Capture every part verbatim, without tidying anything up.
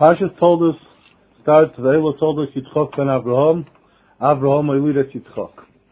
Parshas told us, started today, Elo told us Yitzchok ben Avraham, Avraham Elidas Yitzchok.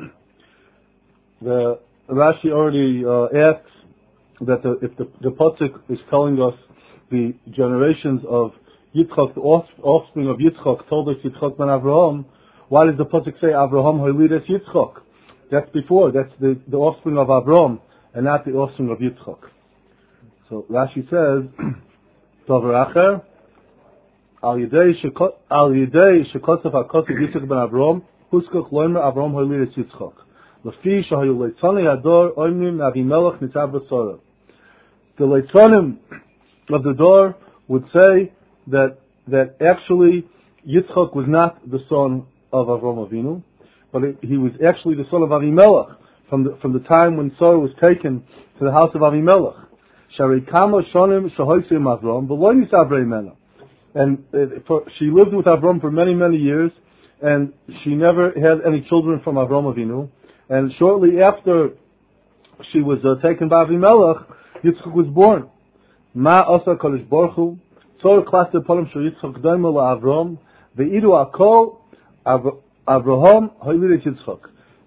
The Rashi already uh, asks that the, if the, the Pasuk is telling us the generations of Yitzchok, the offspring of Yitzchok, told us Yitzchok ben Avraham, why does the Pasuk say Avraham Elidas Yitzchok? That's before, that's the, the offspring of Avraham, and not the offspring of Yitzchok. So Rashi says, Dover Acher, Al Yidei Shekotzav HaKotzav Yitzchok ben Avraham, Huskok Loimer Avraham Elidas Yitzchok. Lefi Shahayu Leitzani Ador Oimnim Avimelech Nitzav B'Sora. The Leitzanim of the door would say that that actually Yitzchok was not the son of Avraham Avinu, but it, he was actually the son of Avimelech from the from the time when Sarah was taken to the house of Avimelech. Sharei Kama Shonim Shahoysim Avram V'Lo Nisavrei Mena, and uh, for, she lived with Avram for many many years, and she never had any children from Avraham Avinu. And shortly after she was uh, taken by Avimelech, Yitzchak was born. Ma Asa Kodesh Baruch Hu Tzor Klaster Polim Shel Yitzchak Daimel LaAvram Ve'idu Akol Avraham Ha'ilidet Yitzchak.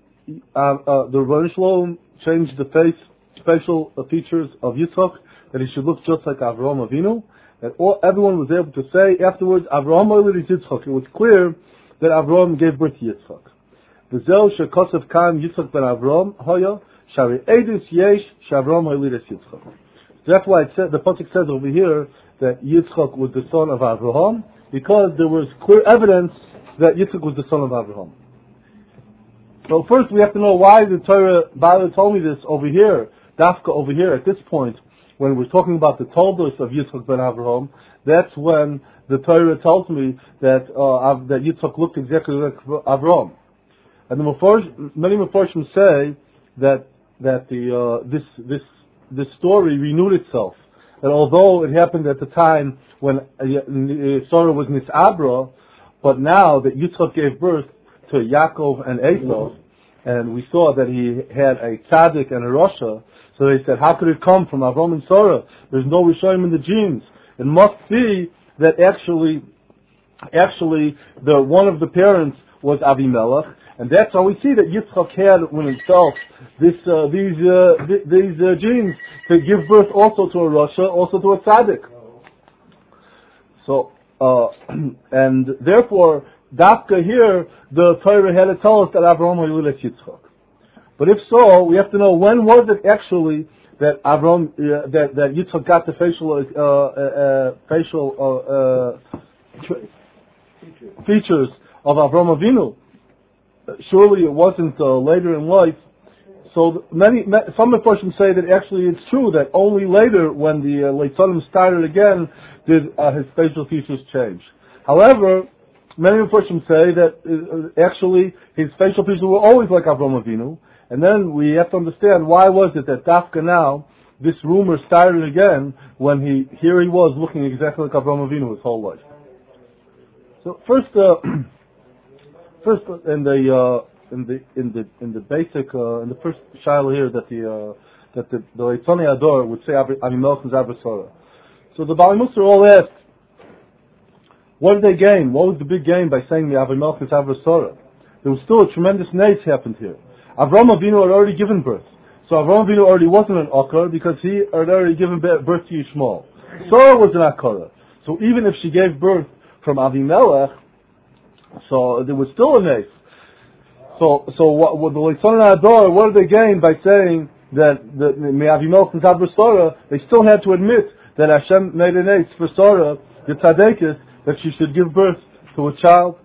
The Rebbeinu Shalom changed the face, facial uh, features of Yitzchak, that he should look just like Avraham Avinu. And all, everyone was able to say afterwards, Avraham Ha'ilidet Yitzchak. It was clear that Avraham gave birth to Yitzchak. V'zeu shekosav kan Yitzchak ben Avraham hoya shari edus yesh shavram ha'ilidas Yitzchak. That's why it said, the pasuk says over here that Yitzchak was the son of Avraham, because there was clear evidence that Yitzchak was the son of Avraham. So first we have to know why the Torah Bala told me this over here, Dafka over here at this point, when we're talking about the Toldos of Yitzchak ben Avraham. That's when the Torah tells me that uh, that Yitzchak looked exactly like Avraham. And the Mefarsh, many Mefarshim say that that the uh, this this this story renewed itself. That although it happened at the time when uh, Sarah was Nisabra, but now that Yitzchak gave birth to Yaakov and Esau, and we saw that he had a tzaddik and a rasha, so they said, how could it come from Avram and Sarah? There's no Rishayim in the genes. It must be that actually, actually, the one of the parents was Avimelech. And that's how we see that Yitzchak had within himself this, uh, these uh, th- these uh, genes to give birth also to a rasha, also to a tzaddik. So, uh, and therefore, Dafka here, the Torah had to tell us that Avraham Ha'ilidas Yitzchak. But if so, we have to know when was it actually that Avraham, uh, that that Yitzchak got the facial uh, uh, facial uh, uh, tra- features of Avraham Avinu. Surely it wasn't uh, later in life. So many, some Mefarshim say that actually it's true that only later, when the uh, Leitzanim started again, did uh, his facial features change. However, many Mefarshim say that uh, actually his facial features were always like Avraham Avinu. And then we have to understand, why was it that Dafka now, this rumor started again when he here he was looking exactly like Avraham Avinu his whole life. So first. Uh, First, in the uh, in the in the in the basic uh, in the first shiloh here, that the uh, that the the Leitzani Ador would say Avimelech and Zavasora. So the Bali Musar all asked, what did they gain? What was the big gain by saying the Avimelech and Zavasora? There was still a tremendous nates happened here. Avraham Avinu had already given birth, so Avraham Avinu already wasn't an Akar because he had already given birth to Yishmael. Sarah was an Akara, so even if she gave birth from Avimelech, so there was still a nace. So, so what, what the Leitzani Ador, what did they gain by saying that the Me'avimelech and Zavra? They still had to admit that Hashem made a nace for Sarah, the Tzadekis, that she should give birth to a child.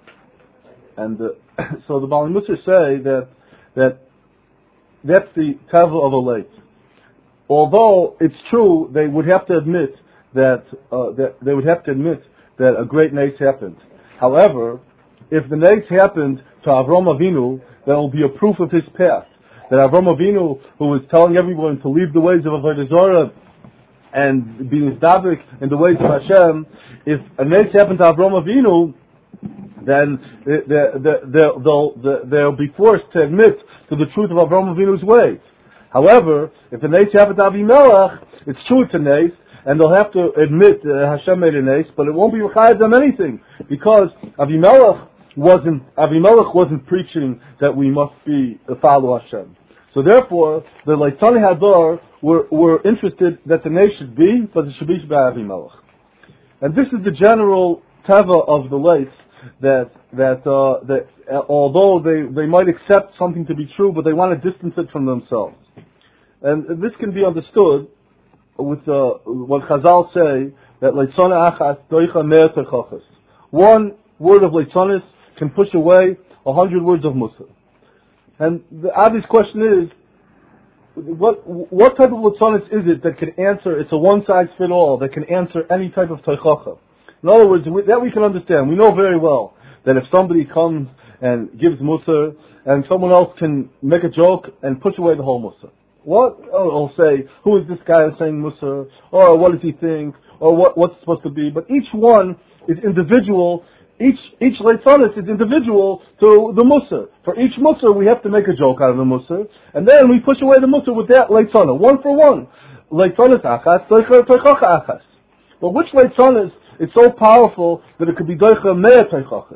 And uh, so the Bali Musar say that that that's the teva of a late. Although it's true, they would have to admit that uh, that they would have to admit that a great nace happened. However, if the nace happened to Avraham Avinu, that will be a proof of his past. That Avraham Avinu, who was telling everyone to leave the ways of Avodah Zarah and be nizdavik in the ways of Hashem, if a nace happened to Avraham Avinu, then they'll, they'll be forced to admit to the truth of Avraham Avinu's ways. However, if the nace happened to Avimelech, it's true it's a nace, and they'll have to admit that Hashem made an ace, but it won't be required them anything, because Avimelech wasn't, Avimelech wasn't preaching that we must be, uh, follow Hashem. So therefore, the Leitzani Hador were, were interested that the nation should be, but it should be by Avimelech. And this is the general teva of the Leitz, that, that, uh, that uh, although they, they might accept something to be true, but they want to distance it from themselves. And this can be understood with uh, what Chazal say, that Leitzana Achas Doicha Me'er Teichachas. One word of Leitzanis can push away a hundred words of Musar. And the obvious question is, what what type of Leitzanis is it that can answer, it's a one-size-fits-all, that can answer any type of Teichacha? In other words, we, that we can understand. We know very well that if somebody comes and gives Musar, and someone else can make a joke and push away the whole Musar. What? Oh, he'll say, who is this guy saying Musar? Or what does he think? Or what, what's it supposed to be? But each one is individual. Each each Leitzanis is individual to the Musar. For each Musar, we have to make a joke out of the Musar, and then we push away the Musar with that Leitzana, one for one. Leitzanis Achas, Teichacha Achas. But which Leitzanis is so powerful that it could be Doicha Me'er Teichachas?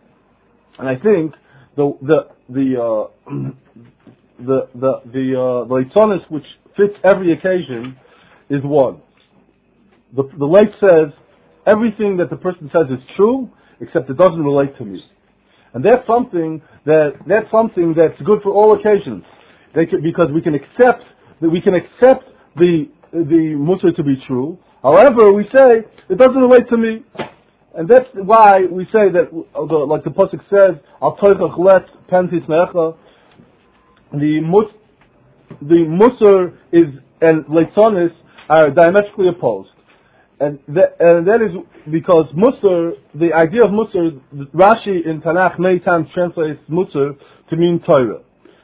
And I think the the the uh, the the the uh, Leitzanis which fits every occasion is one. The the Leit says everything that the person says is true, except it doesn't relate to me, and that's something that that's something that's good for all occasions. They could, because we can accept that we can accept the the Musar to be true. However, we say it doesn't relate to me, and that's why we say that, like the pasuk says, "Al toichach let pentis necha." The mus the Musar is and Leitzanis are diametrically opposed. And that, and that is because Musar, the idea of Musar, Rashi in Tanakh many times translates Musar to mean Torah.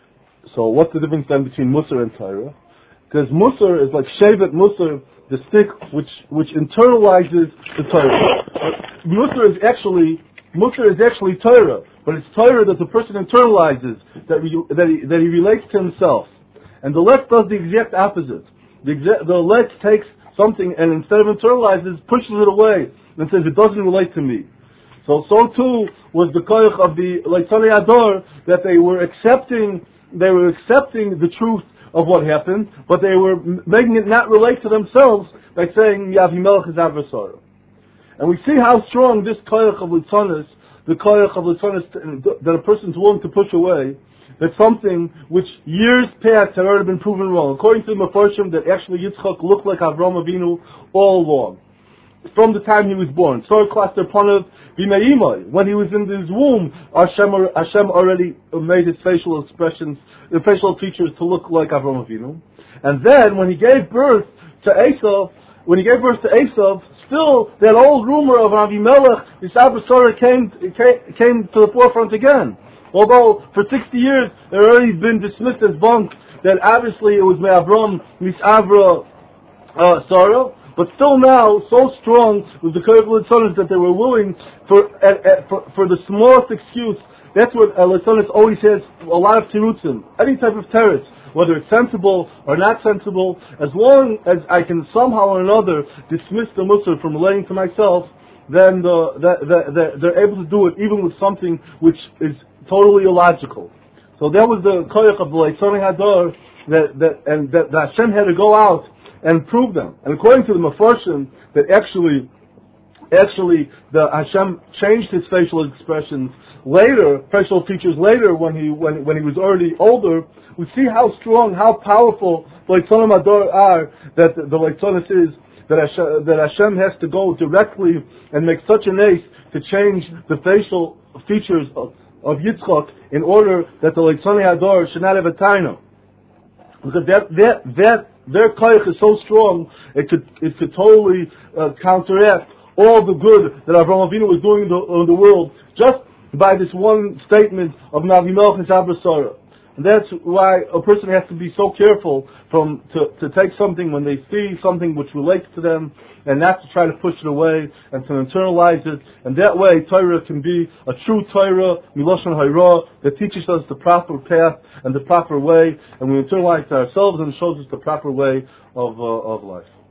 So what's the difference then between Musar and Torah? Because Musar is like Shevet Musar, the stick which which internalizes the Torah. Musar is actually Musar is actually Torah, but it's Torah that the person internalizes, that he, that he, that he relates to himself. And the left does the exact opposite. The, exa- the left takes something and instead of internalizes, pushes it away and says it doesn't relate to me. So, so too was the koyach of the Leitzani Hador, that they were accepting, they were accepting the truth of what happened, but they were making it not relate to themselves by saying Avimelech is adversarial. And we see how strong this koyach of Leitzanis, the koyach of Leitzanis that a person's willing to push away, that something which years past had already been proven wrong. According to the Mefarshim, that actually Yitzchak looked like Avraham Avinu all along, from the time he was born. So cluster Panav B'Meimai, when he was in his womb, Hashem, Hashem already made his facial expressions, the facial features to look like Avraham Avinu. And then when he gave birth to Esav, when he gave birth to Esav, still that old rumor of Avimelech, this adversary came, came came to the forefront again. Although for sixty years it had already been dismissed as bunk, that obviously it was Me'avram Misavra uh, Sarah, but still now so strong was the Koyach Leitzanis that they were willing for, uh, uh, for for the smallest excuse. That's what uh, Leitzanis always has a lot of tirutzim, any type of terrorist, whether it's sensible or not sensible, as long as I can somehow or another dismiss the Musar from relating to myself, then the, the, the, the, they're able to do it even with something which is totally illogical. So that was the koyach of the Leitzani Hador, that, that, and that, that Hashem had to go out and prove them. And according to the Mefarshim, that actually, actually, the Hashem changed his facial expressions later, facial features later, when he when when he was already older. We see how strong, how powerful the Leitzani Hador are. That the, the Leitzanis is that Hashem, that Hashem has to go directly and make such an ace to change the facial features of of Yitzchak in order that the Leitzani Hador should not have a taina. Because that, that, that, their koyach is so strong, it could, it could totally uh, counteract all the good that Avraham Avinu was doing in the, in the world just by this one statement of Avimelech is adversarial. And that's why a person has to be so careful from to, to take something when they see something which relates to them, and not to try to push it away and to internalize it. And that way, Torah can be a true Torah, Miloshen Hayra, that teaches us the proper path and the proper way, and we internalize it ourselves and shows us the proper way of uh, of life.